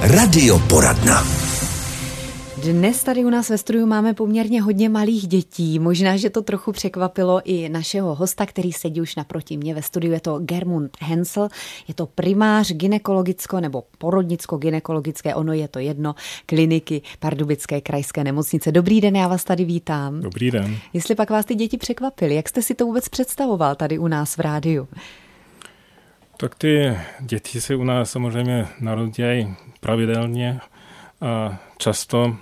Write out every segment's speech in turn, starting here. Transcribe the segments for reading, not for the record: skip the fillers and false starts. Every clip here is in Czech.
Radioporadna. Dnes tady u nás ve studiu máme poměrně hodně malých dětí. Možná, že to trochu překvapilo i našeho hosta, který sedí už naproti mě ve studiu. Je to Germund Hensl, je to primář gynekologicko nebo porodnicko-gynekologické, ono je to jedno, kliniky Pardubické krajské nemocnice. Dobrý den, já vás tady vítám. Dobrý den. Jestli pak vás ty děti překvapily, jak jste si to vůbec představoval tady u nás v rádiu? Tak ty děti se u nás samozřejmě narodí pravidelně a často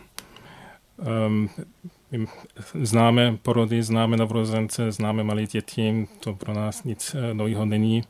známe porody, známe novorozence, známe malé děti, to pro nás nic nového není.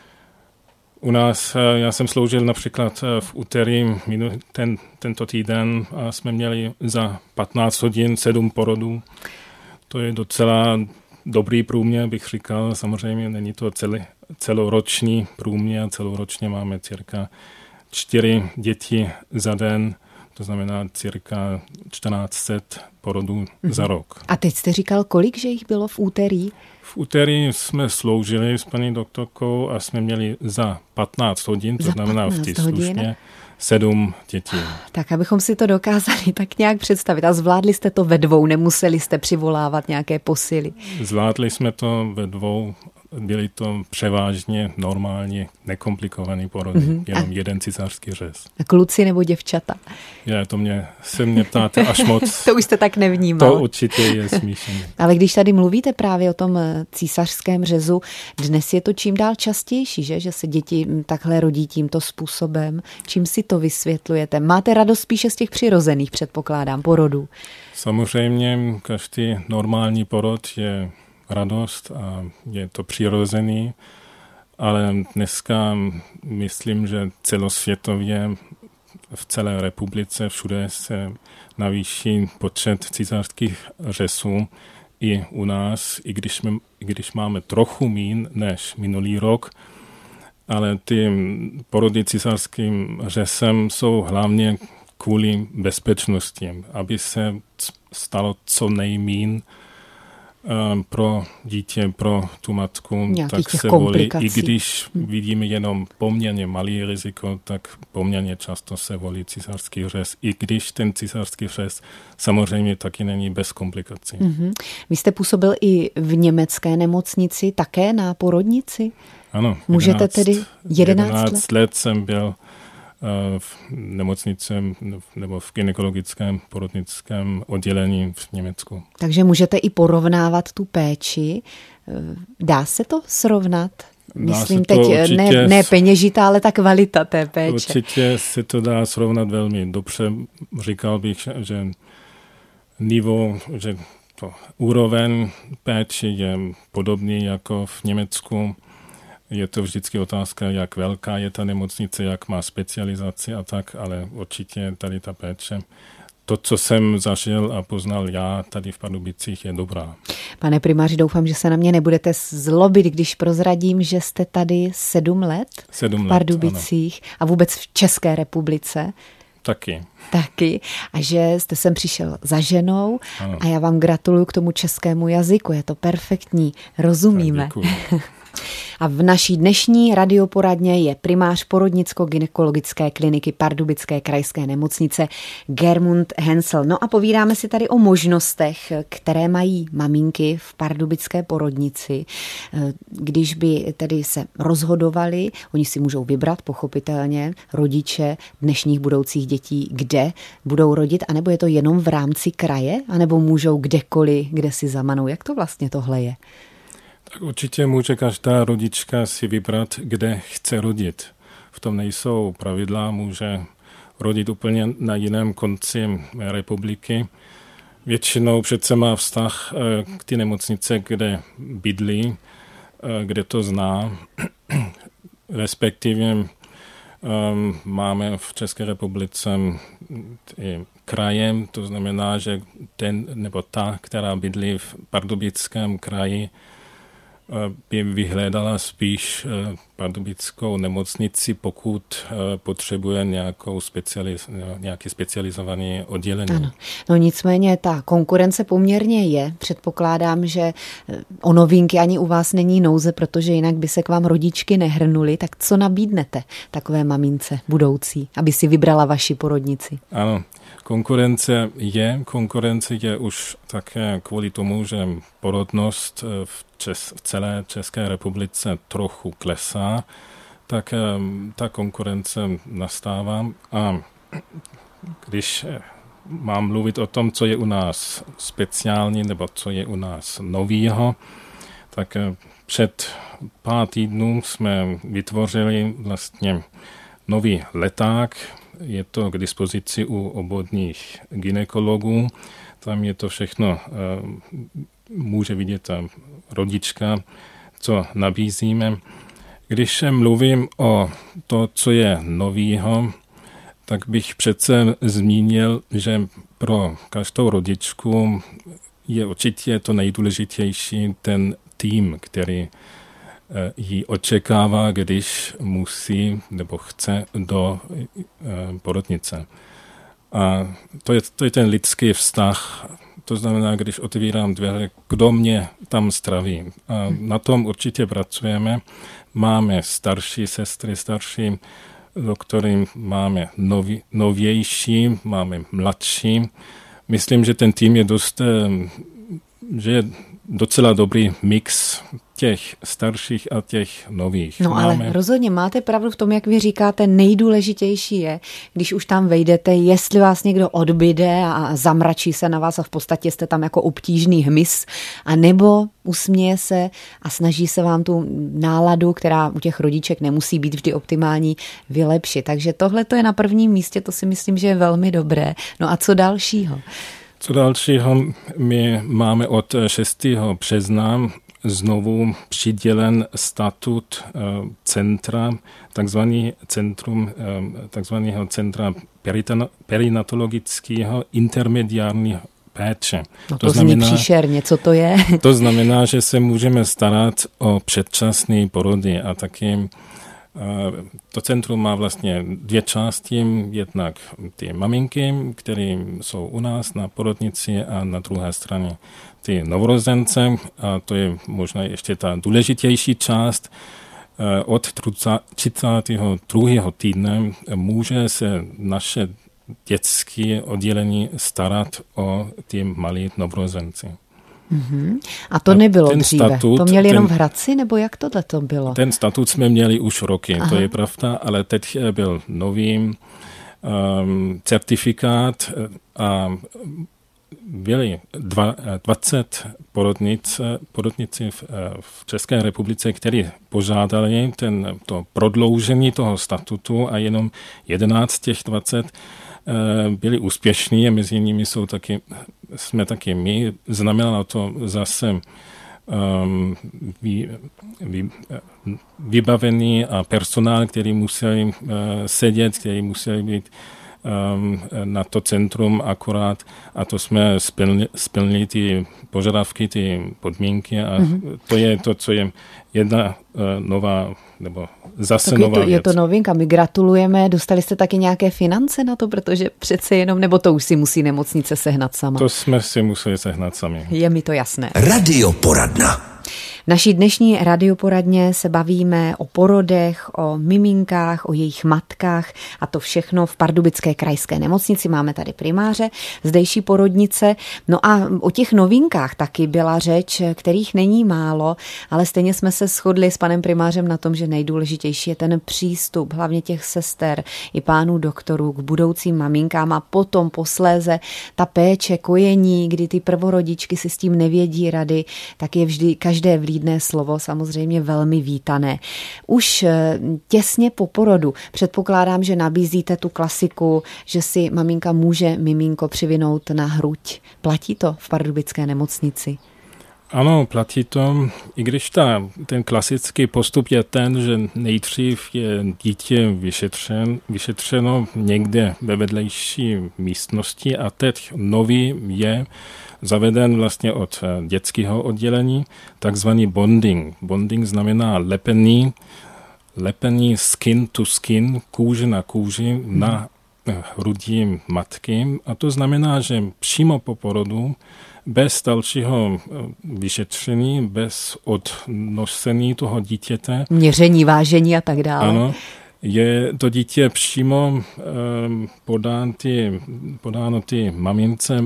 U nás, já jsem sloužil například v úterý tento týden a jsme měli za 15 hodin 7 porodů. To je docela dobrý průměr, bych říkal. Samozřejmě není to celoroční průměr. Celoročně máme cirka 4 děti za den. To znamená cirka 1400 porodů za rok. A teď jste říkal, kolik, že jich bylo v úterý? V úterý jsme sloužili s paní doktorkou a jsme měli za 15 hodin, to znamená v té službě, 7 dětí. Tak abychom si to dokázali tak nějak představit. A zvládli jste to ve dvou, nemuseli jste přivolávat nějaké posily? Zvládli jsme to ve dvou. Byly to převážně normálně nekomplikovaný porody, jenom jeden císařský řez. A kluci nebo děvčata? Se mě ptáte až moc. To už jste tak nevnímal. To určitě je smíšené. Ale když tady mluvíte právě o tom císařském řezu, dnes je to čím dál častější, že se děti takhle rodí tímto způsobem. Čím si to vysvětlujete? Máte radost spíše z těch přirozených, předpokládám, porodů? Samozřejmě každý normální porod je radost a je to přirozený, ale dneska myslím, že celosvětově v celé republice všude se navýší počet císařských řezů i u nás, i když máme trochu míň než minulý rok, ale ty porody císařským řezem jsou hlavně kvůli bezpečnosti, aby se stalo co nejmíň pro dítě, pro tu matku, nějakých tak se volí, i když vidíme jenom poměrně malý riziko, tak poměrně často se volí císařský řez, i když ten císařský řez samozřejmě taky není bez komplikací. Vy jste působil i v německé nemocnici, také na porodnici? Ano. Můžete tedy 11 let jsem byl v nemocnici nebo v gynekologickém porodnickém oddělení v Německu. Takže můžete i porovnávat tu péči. Dá se to srovnat? Myslím teď ne peněžitá, ale ta kvalita té péče. Určitě se to dá srovnat velmi dobře. Říkal bych, že že to úroveň péči je podobný jako v Německu. Je to vždycky otázka, jak velká je ta nemocnice, jak má specializaci a tak, ale určitě tady ta péče. To, co jsem zažil a poznal já tady v Pardubicích, je dobrá. Pane primáři, doufám, že se na mě nebudete zlobit, když prozradím, že jste tady 7 let v Pardubicích a vůbec v České republice. Taky. A že jste sem přišel za ženou a já vám gratuluju k tomu českému jazyku. Je to perfektní, rozumíme. A v naší dnešní radioporadně je primář porodnicko-gynekologické kliniky Pardubické krajské nemocnice Germund Hensl. No a povídáme si tady o možnostech, které mají maminky v pardubické porodnici. Když by tedy se rozhodovali, oni si můžou vybrat pochopitelně rodiče dnešních budoucích dětí, kde budou rodit, anebo je to jenom v rámci kraje, anebo můžou kdekoliv, kde si zamanou. Jak to vlastně tohle je? Tak určitě může každá rodička si vybrat, kde chce rodit. V tom nejsou pravidla, může rodit úplně na jiném konci republiky. Většinou přece má vztah k té nemocnice, kde bydlí, kde to zná. Respektive máme v České republice i kraje, to znamená, že ten nebo ta, která bydlí v Pardubickém kraji, by vyhledala spíš pardubickou nemocnici, pokud potřebuje nějaké specializované oddělení. Ano. No nicméně ta konkurence poměrně je. Předpokládám, že o novinky ani u vás není nouze, protože jinak by se k vám rodičky nehrnuli. Tak co nabídnete takové mamince budoucí, aby si vybrala vaši porodnici? Ano. Konkurence je už také kvůli tomu, že porodnost v celé České republice trochu klesá, tak ta konkurence nastává. A když mám mluvit o tom, co je u nás speciální nebo co je u nás novýho, tak před pár týdnů jsme vytvořili vlastně nový leták. Je to k dispozici u obvodních gynekologů. Tam je to všechno, může vidět ta rodička, co nabízíme. Když mluvím o to, co je novýho, tak bych přece zmínil, že pro každou rodičku je určitě to nejdůležitější ten tým, který ji očekává, když musí nebo chce do porodnice. A to je ten lidský vztah. To znamená, když otevírám dveře, kdo mě tam straví. A na tom určitě pracujeme. Máme starší sestry, do kterým máme novější, máme mladší. Myslím, že ten tým je docela dobrý mix těch starších a těch nových. No ale rozhodně máte pravdu v tom, jak vy říkáte, nejdůležitější je, když už tam vejdete, jestli vás někdo odbyde a zamračí se na vás a v podstatě jste tam jako obtížný hmyz, a nebo usměje se a snaží se vám tu náladu, která u těch rodiček nemusí být vždy optimální, vylepšit. Takže tohle to je na prvním místě, to si myslím, že je velmi dobré. No a co dalšího? Co dalšího, my máme od 6. března znovu přidělen statut centra, takzvaného centra perinatologického intermediárního péče. No to zní příšerně, co to je? To znamená, že se můžeme starat o předčasné porody a taky to centrum má vlastně dvě části, jednak ty maminky, které jsou u nás na porodnici, a na druhé straně ty novorozence, a to je možná ještě ta důležitější část. Od 32. týdne může se naše dětské oddělení starat o ty malé novorozenci. Mm-hmm. A to nebylo dříve? To měli jenom v Hradci, nebo jak tohle to bylo? Ten statut jsme měli už roky, to je pravda, ale teď byl nový certifikát a byly 20 porodnici v České republice, kteří požádali to prodloužení toho statutu, a jenom 11 těch 20 byli úspěšní a mezi nimi jsme taky my. Znamenalo to zase vybavený a personál, který museli sedět, který museli být na to centrum akorát, a to jsme splnili ty požadavky, ty podmínky, a to je to, co je jedna nová, nebo zase nová věc. Je to novinka, my gratulujeme. Dostali jste taky nějaké finance na to, protože přece jenom, nebo to už si musí nemocnice sehnat sama? To jsme si museli sehnat sami. Je mi to jasné. Radioporadna. V naší dnešní radioporadně se bavíme o porodech, o miminkách, o jejich matkách, a to všechno v Pardubické krajské nemocnici. Máme tady primáře zdejší porodnice. No a o těch novinkách taky byla řeč, kterých není málo, ale stejně jsme se shodli s panem primářem na tom, že nejdůležitější je ten přístup, hlavně těch sester i pánů doktorů k budoucím maminkám, a potom posléze ta péče, kojení, kdy ty prvorodičky si s tím nevědí rady, tak je vždy každé vlídné slovo samozřejmě velmi vítané. Už těsně po porodu předpokládám, že nabízíte tu klasiku, že si maminka může miminko přivinout na hruď. Platí to v Pardubické nemocnici? Ano, platí to, i když ten klasický postup je ten, že nejdřív je dítě vyšetřeno někde ve vedlejší místnosti, a teď nový je zaveden vlastně od dětského oddělení, takzvaný bonding. Bonding znamená lepení skin to skin, kůže na kůži na hrudi matky. A to znamená, že přímo po porodu, bez dalšího vyšetření, bez odnosení toho dítěte. Měření, vážení a tak dále. Ano, je to dítě přímo podáno ty mamince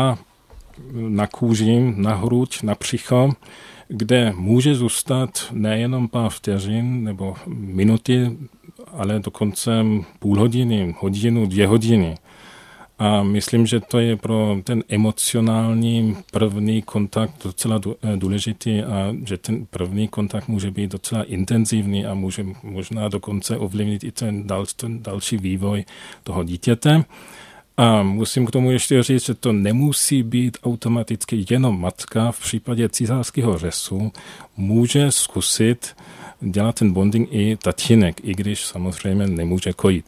na kůži, na hruď, na břicho, kde může zůstat nejenom pár vteřin nebo minuty, ale dokonce půl hodiny, hodinu, 2 hodiny. A myslím, že to je pro ten emocionální první kontakt docela důležitý a že ten první kontakt může být docela intenzivní a může možná dokonce ovlivnit i ten další vývoj toho dítěte. A musím k tomu ještě říct, že to nemusí být automaticky jenom matka. V případě císařského řezu může zkusit dělat ten bonding i tatínek, i když samozřejmě nemůže kojit.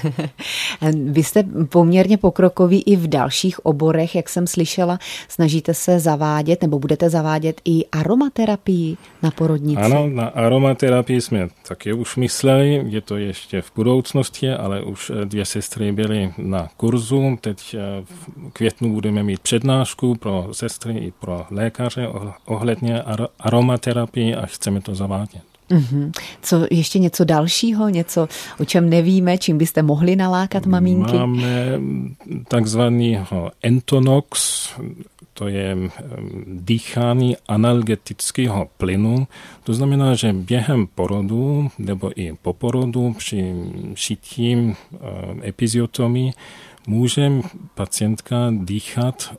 Vy jste poměrně pokrokoví i v dalších oborech, jak jsem slyšela. Snažíte se zavádět, nebo budete zavádět i aromaterapii na porodnici? Ano, na aromaterapii jsme taky už mysleli, je to ještě v budoucnosti, ale už 2 sestry byly na kurzu. Teď v květnu budeme mít přednášku pro sestry i pro lékaře ohledně aromaterapii a chceme to zavádět. Co ještě něco dalšího, něco, o čem nevíme, čím byste mohli nalákat maminky? Máme takzvaného Entonox, to je dýchání analgetického plynu. To znamená, že během porodu nebo i po porodu při šití epiziotomii může pacientka dýchat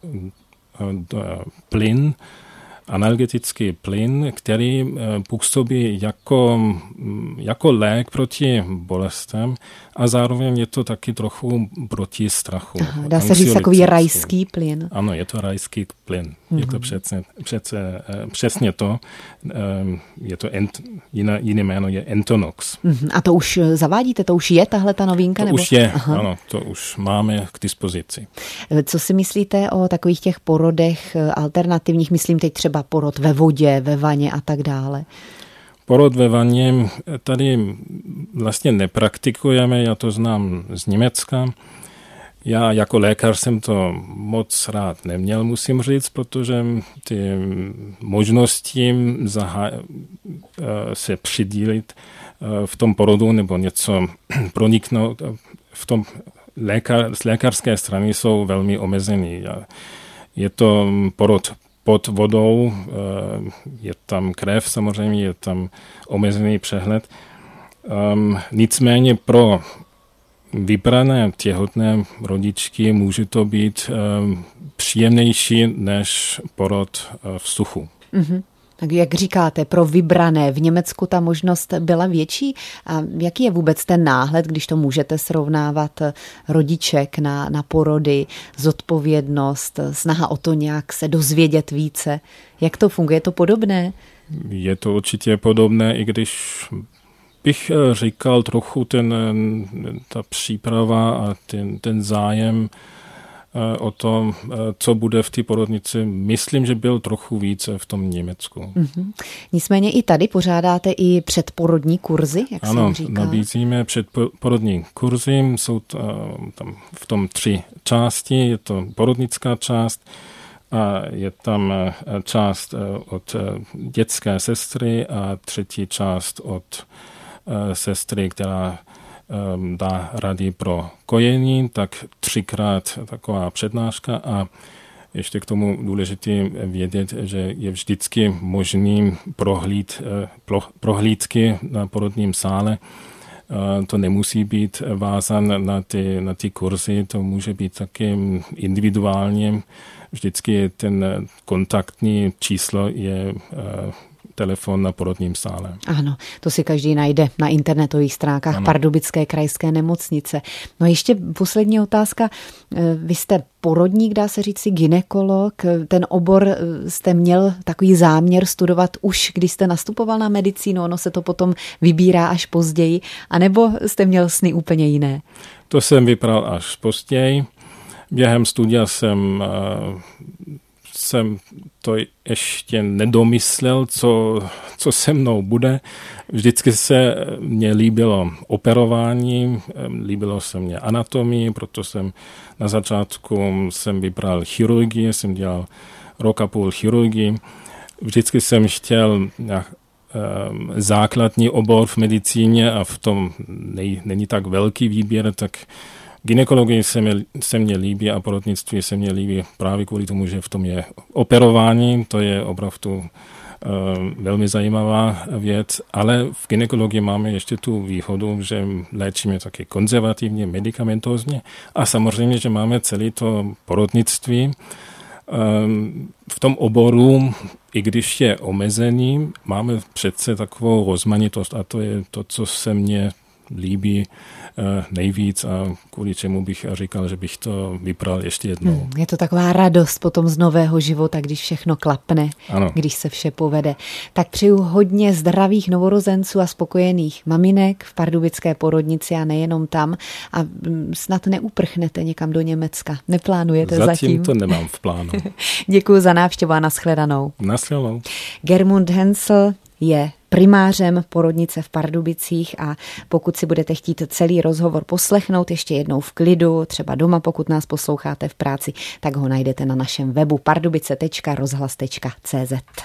plyn, analgetický plyn, který působí jako lék proti bolestem a zároveň je to taky trochu proti strachu. Aha, dá se říct takový rajský plyn. Ano, je to rajský plyn. Je to přesně to. Je to jiné jméno je Entonox. A to už zavádíte? To už je tahle ta novinka? To už je, ano, to už máme k dispozici. Co si myslíte o takových těch porodech alternativních? Myslím teď třeba porod ve vodě, ve vaně a tak dále. Porod ve vaně tady vlastně nepraktikujeme, já to znám z Německa. Já jako lékař jsem to moc rád neměl, musím říct, protože ty možnosti se přidílit v tom porodu nebo něco proniknout v tom z lékařské strany jsou velmi omezený. Je to porod pod vodou, je tam krev samozřejmě, je tam omezený přehled. Nicméně pro vybrané těhotné rodičky může to být příjemnější než porod v suchu. Mm-hmm. Tak jak říkáte, pro vybrané v Německu ta možnost byla větší? A jaký je vůbec ten náhled, když to můžete srovnávat rodiček na porody, zodpovědnost, snaha o to nějak se dozvědět více? Jak to funguje? Je to podobné? Je to určitě podobné, i když bych říkal trochu ta příprava a ten zájem o to, co bude v té porodnici, myslím, že byl trochu více v tom Německu. Mm-hmm. Nicméně i tady pořádáte i předporodní kurzy, jak jsem říkal? Ano, nabízíme předporodní kurzy, jsou tam v tom 3 části, je to porodnická část, a je tam část od dětské sestry a 3. část od sestry, která dá rady pro kojení, tak 3krát taková přednáška a ještě k tomu důležité vědět, že je vždycky možný prohlídky na porodním sále. To nemusí být vázan na ty kurzy, to může být taky individuálně. Vždycky ten kontaktní číslo je telefon na porodním sále. Ano, to si každý najde na internetových stránkách Pardubické krajské nemocnice. No a ještě poslední otázka. Vy jste porodník, dá se říct si gynekolog. Ten obor jste měl takový záměr studovat už, když jste nastupoval na medicínu, ono se to potom vybírá až později, anebo jste měl sny úplně jiné? To jsem vybral až později. Během studia jsem jsem to ještě nedomyslel, co se mnou bude. Vždycky se mně líbilo operování, líbilo se mně anatomii, proto jsem na začátku vybral chirurgii, jsem dělal rok a půl chirurgii. Vždycky jsem chtěl základní obor v medicíně a v tom není tak velký výběr, tak gynekologie se mně líbí a porodnictví se mně líbí právě kvůli tomu, že v tom je operování, to je opravdu velmi zajímavá věc, ale v gynekologii máme ještě tu výhodu, že léčíme taky konzervativně, medikamentózně a samozřejmě, že máme celé to porodnictví. V tom oboru, i když je omezený, máme přece takovou rozmanitost a to je to, co se mně líbí nejvíc a kvůli čemu bych říkal, že bych to vybral ještě jednou. Je to taková radost potom z nového života, když všechno klapne, ano. Když se vše povede. Tak přeju hodně zdravých novorozenců a spokojených maminek v pardubické porodnici a nejenom tam a snad neuprchnete někam do Německa. Neplánujete zatím? Zatím to nemám v plánu. Děkuji za návštěvu a nashledanou. Nashledanou. Germund Hensl je primářem porodnice v Pardubicích a pokud si budete chtít celý rozhovor poslechnout ještě jednou v klidu, třeba doma, pokud nás posloucháte v práci, tak ho najdete na našem webu pardubice.rozhlas.cz.